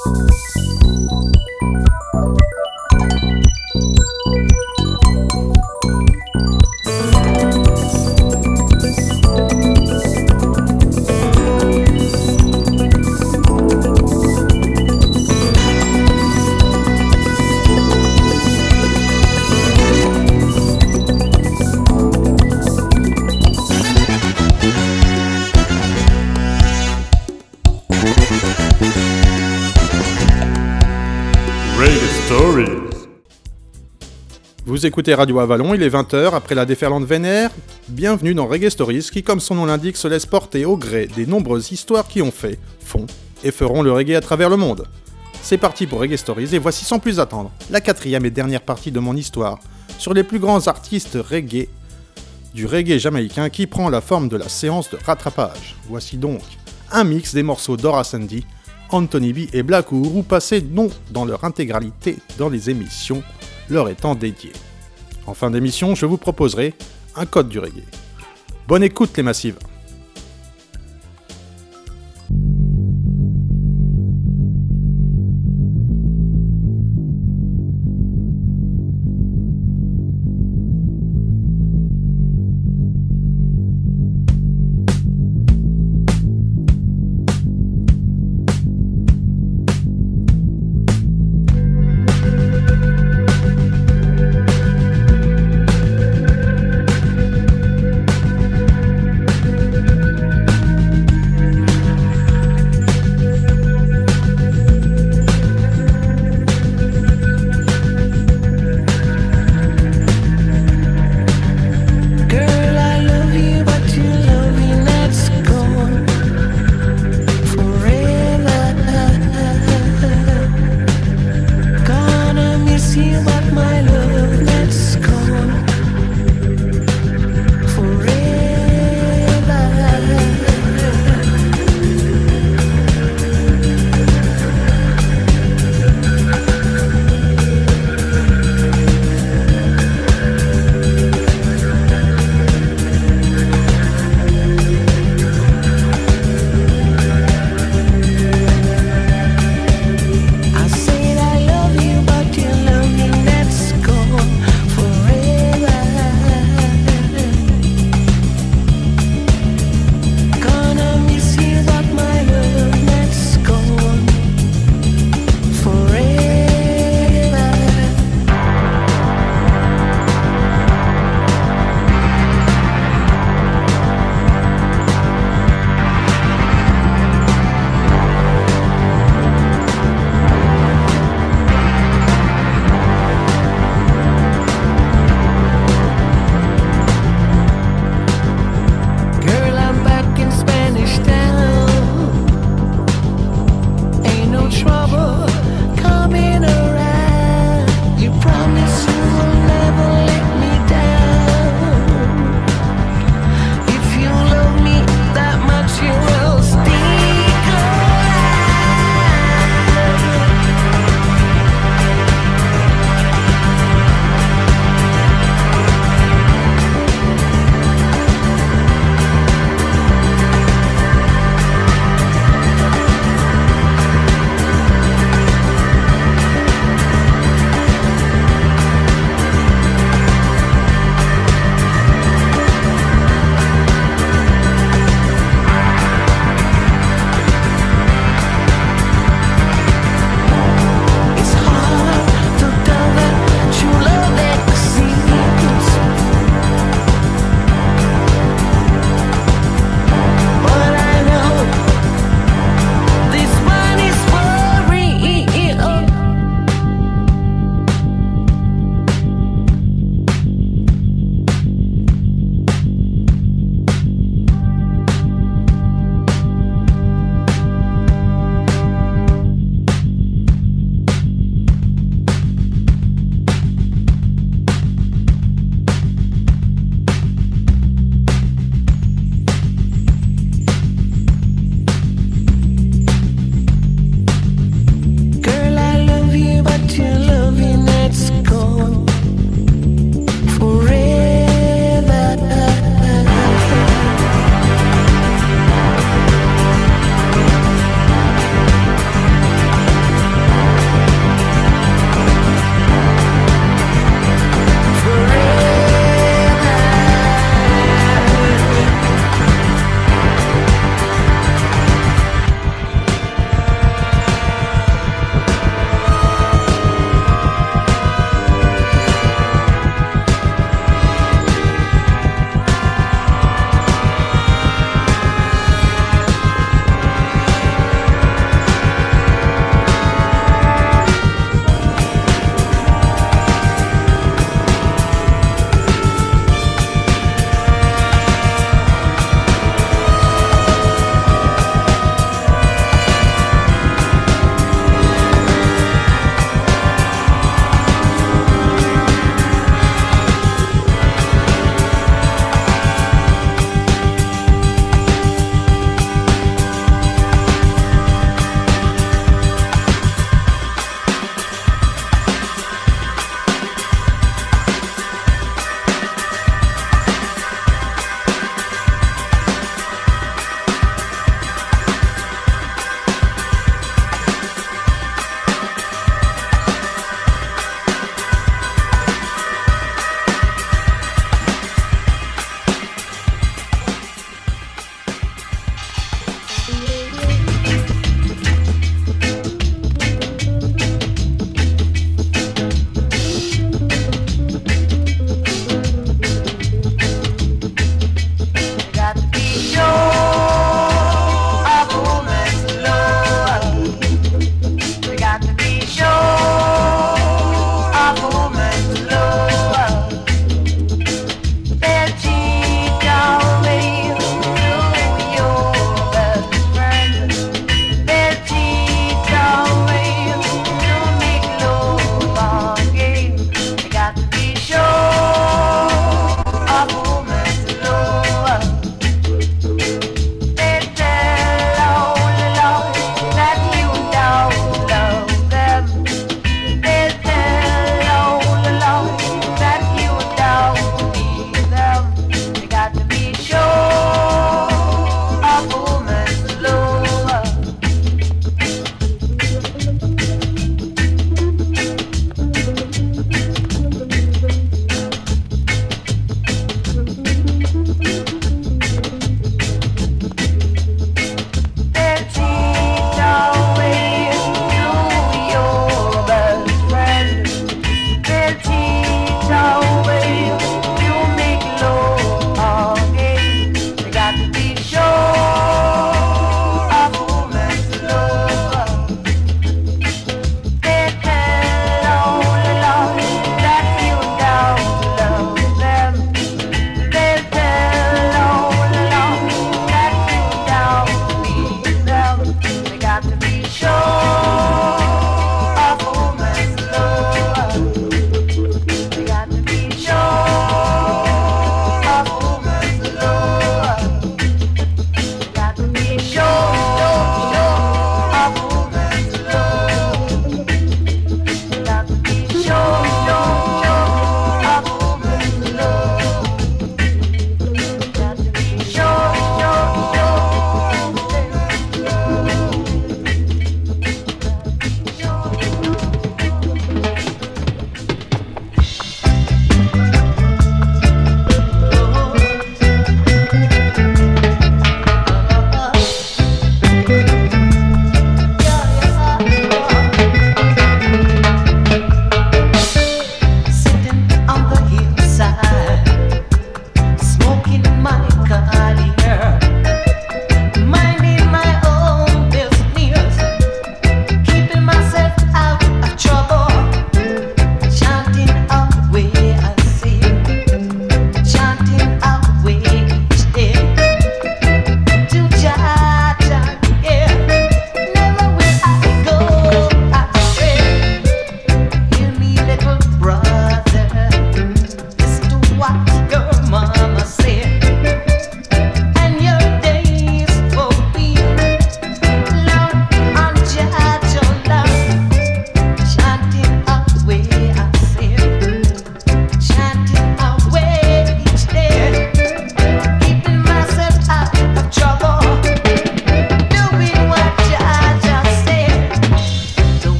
Vous écoutez Radio Avalon, il est 20h après la déferlante vénère. Bienvenue dans Reggae Stories qui, comme son nom l'indique, se laisse porter au gré des nombreuses histoires qui ont fait, font et feront le reggae à travers le monde. C'est parti pour Reggae Stories et voici sans plus attendre la 4e et dernière partie de mon histoire sur les plus grands artistes reggae du reggae jamaïcain qui prend la forme de la séance de rattrapage. Voici donc un mix des morceaux d'Ora Sandy, Anthony B et Black Uhuru passés non dans leur intégralité dans les émissions leur étant dédiées. En fin d'émission, je vous proposerai un code du reggae. Bonne écoute les massives.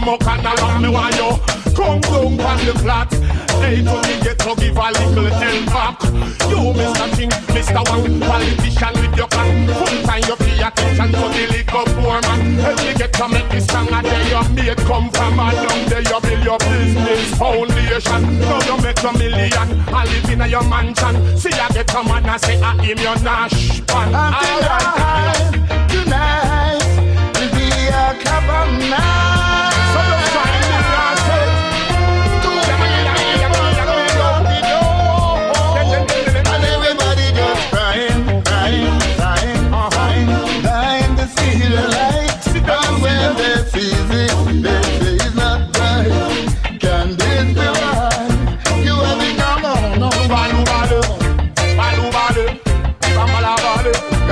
muck and around me while you come down on the flat. Hey, to me get to give a little help back. You Mr. King, Mr. One, politician with your clan. Full time you pay attention to the little poor man. Help me get to make this song and there your mate come from. And down there you build your business foundation. Now you make a million and live in your mansion. See I get a man and say I am your Nash pan. Tonight will be a club of night. So don't try me and say and everybody just crying, crying, crying, dying to see the light. And when they see it, they say it's not right. Can this be right? You have become on Balu balu, balu balu, bambala balu.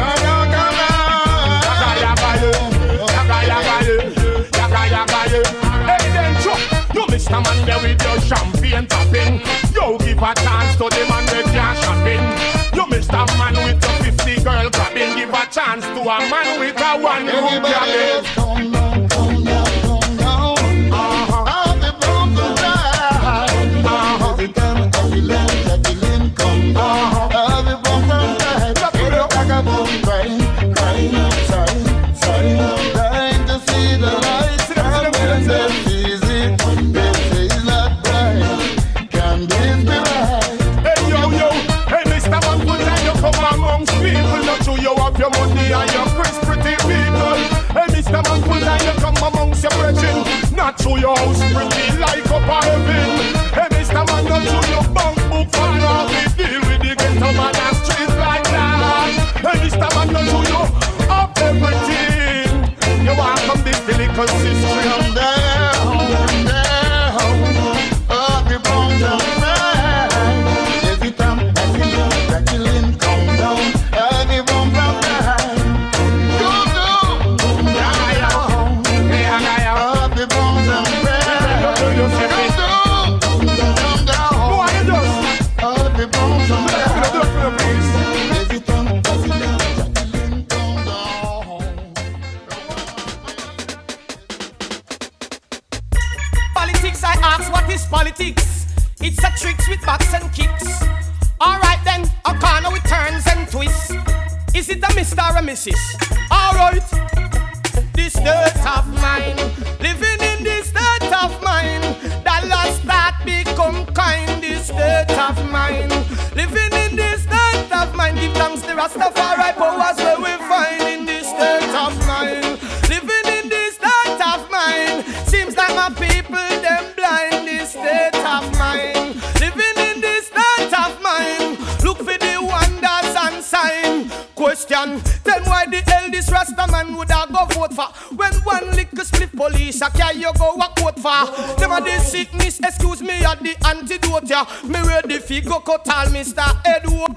Yagaya balu, yagaya balu, yagaya balu. Hey then Chuck, you Mr. Man there with your champagne tapping. You give a chance to the man with your shopping. You Mr. Man with your 50 girl grabbing. Give a chance to a man with a one room grabbing. Come down, come down, come down. All the broken down. Every time Jacqueline come down. All the broken down. Every vagabond crying, crying, sighing, dying to see the light. And when they see it, they say it's not right. Can this be right? Hey yo yo, hey Mr. Man, put down your come amongst people. Not sure you have your money and your pretty people. Hey Mr. Man, put down your come amongst your brethren. Not sure your house pretty like up a heaven. Hey Mr. Man, not sure your bank book for now. We deal with the ghetto man and streets like that. Hey Mr. Man, not sure you have everything. You want from this little sister. Come down, down. All the bones are right. Every time Jacqueline come down. All the bones are right. Go down, down. All the bones are right. Go down, down, down. All the bones are right. Every time Jacqueline come down. Politics, I ask, what is politics? It's a tricks with backs and kicks. Alright then, a corner with turns and twists. Is it a Mr. or a Mrs.? Alright. This dirt of mine, living in this dirt of mine, that last that become kind. This dirt of mine, living in this dirt of mine. Give thanks to Rastafari powers where we find in this dirt of mine. Living in this dirt of mine, seems like my people them blind. This dirt of mine, living in this dirt of mine. Look for the wonders and sign. Question: then why the hell this Rasta man would I go vote for? When one little split police, I carry you go a quote for. Them a the sickness, excuse me, at the antidote. Yeah, me ready fi go cut all Mr. Edward.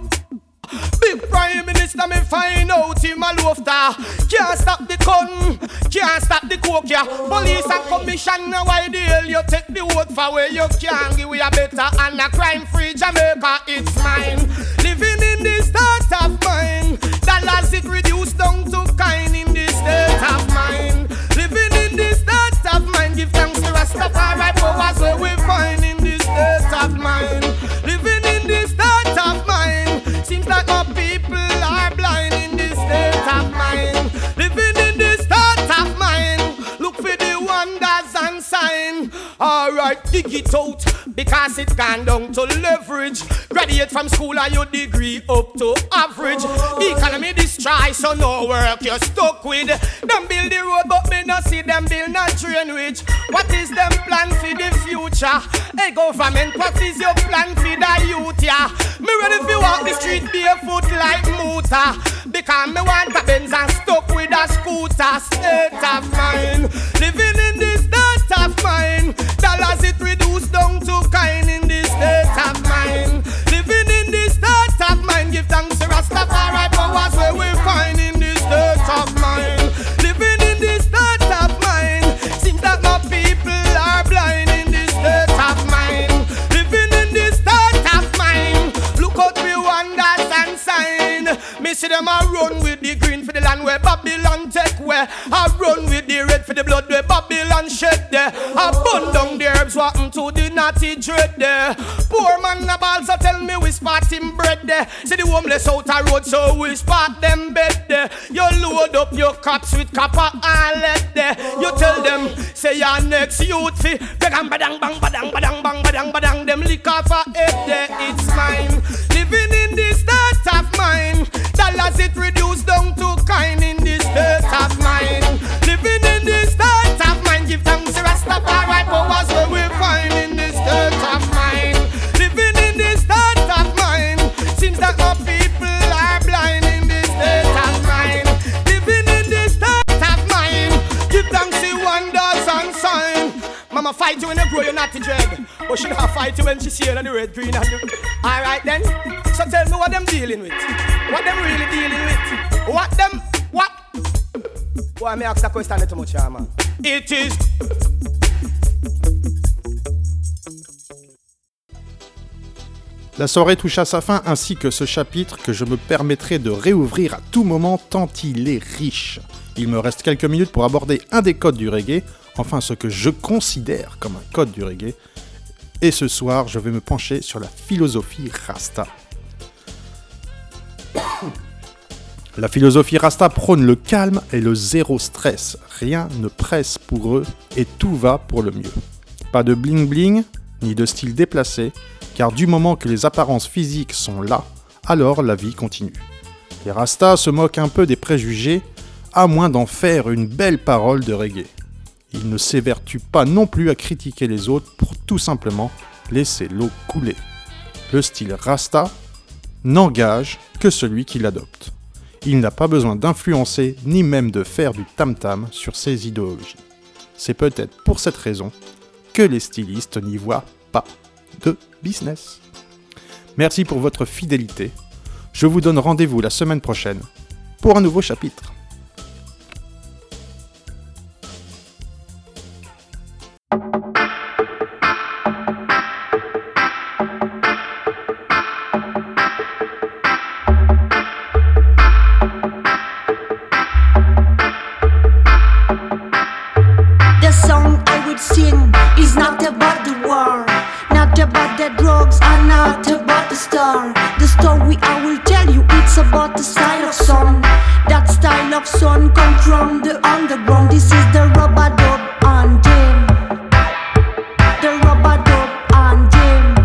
Big Prime Minister, me find out him a lofter. Can't stop the gun, can't stop the coke, yeah. Police and commissioner, why the hell you take the vote for? Where you can't give we a better and a crime-free Jamaica, it's mine. Living in this state of mine, dollars it reduced down to kind in this state of mine. Living in this state of mine, give thanks to Rastafari powers where we find in this state of mine. Living in this state of mine, seems like our people are blind in this state of mind. Living in this state of mind, look for the wonders and sign. Alright, dig it out, because it gone down to leverage. Graduate from school and your degree up to average. Economy destroy, so no work you're stuck with. Them build the road, but me no see them build no drainage. What is them plan for the future? Hey government, what is your plan for the youth, yeah? Me ready to walk the street barefoot like Muta, because me want a Benz and stuck with a scooter. State of mind, living in this state of mind. Dollars it reduced down to kind in this state of mind. Living in this state of mind, give thanks to Rastafari powers where we find in this state of mind. Living in this state of mind, seems that my people are blind in this state of mind. Living in this state of mind, look out for wonders and sign. Me see them a run with the green for the land where Babylon take where. I run with the red for the blood where Babylon shed there. we spot him bread there. See the homeless out a road, so we spot them bed there. You load up your cops with copper and lead there. You tell them, say your next youth fi badang badang bang badang badang bang badang badang. Them lick off a head there, it's mine. Living in this state of mine. Dollars it reduced down to kind in this state of mine. Living in this state of mine. Give thanks to Rastafari powers where we find in this state of mine. Living in this state of mine. Seems that my people are blind in this state of mine. Living in this state of mine. Give thanks to wonders and sign. Mama fight you when you grow your natty dread, but she not fight you when she see you on the red, green and the... Alright then, so tell me what them dealing with. What them really dealing with. What them... What? Boy, me ask that question too much, man. It is... La soirée touche à sa fin ainsi que ce chapitre que je me permettrai de réouvrir à tout moment tant il est riche. Il me reste quelques minutes pour aborder un des codes du reggae, enfin ce que je considère comme un code du reggae. Et ce soir, je vais me pencher sur la philosophie Rasta. La philosophie Rasta prône le calme et le zéro stress. Rien ne presse pour eux et tout va pour le mieux. Pas de bling-bling, ni de style déplacé, car du moment que les apparences physiques sont là, alors la vie continue. Les Rastas se moquent un peu des préjugés, à moins d'en faire une belle parole de reggae. Ils ne s'évertuent pas non plus à critiquer les autres pour tout simplement laisser l'eau couler. Le style Rasta n'engage que celui qui l'adopte. Il n'a pas besoin d'influencer ni même de faire du tam-tam sur ses idéologies. C'est peut-être pour cette raison que les stylistes n'y voient pas de business. Merci pour votre fidélité. Je vous donne rendez-vous la semaine prochaine pour un nouveau chapitre. The song I would sing is not about the war, not about the drugs, and not about the star. The story I will tell you, it's about the style of sun. That style of sun come from the underground. This is the rub-a-dub anthem. The rub-a-dub anthem.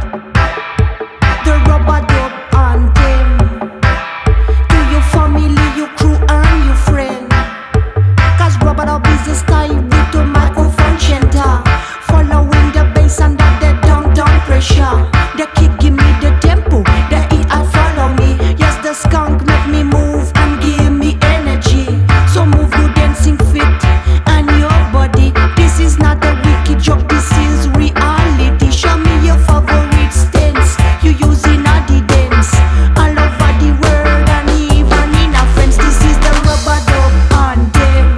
The rub-a-dub anthem. To your family, your crew and your friend. Cause rub-a-dub is the style with the microphone center. Following the bass and the down pressure. The kick give me the tempo, the hit I follow me. Yes, the skunk make me move and give me energy. So move your dancing feet and your body. This is not a wicked joke, this is reality. Show me your favorite stance you use in a the dance. All over the world and even in a friends. This is the rub-a-dub anthem.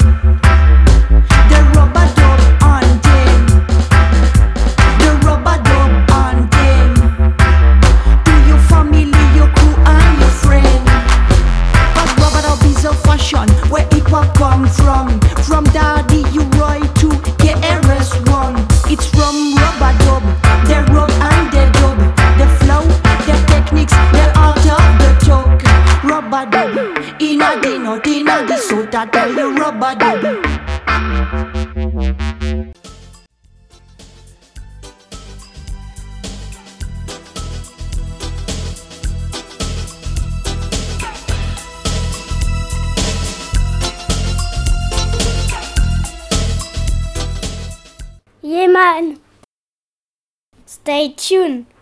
The rub-a-dub anthem. The rub-a-dub anthem. To your family, your crew and your friend. Cause rub-a-dub is a fashion where hip-hop come from. From Daddy U-Roy to KRS-One. It's from rub-a-dub, the rub and the dub. The flow, the techniques, the art of the talk. Rub-a-dub, inna the north, inna the south, I tell you rub-a-dub. Yeah, man. Stay tuned.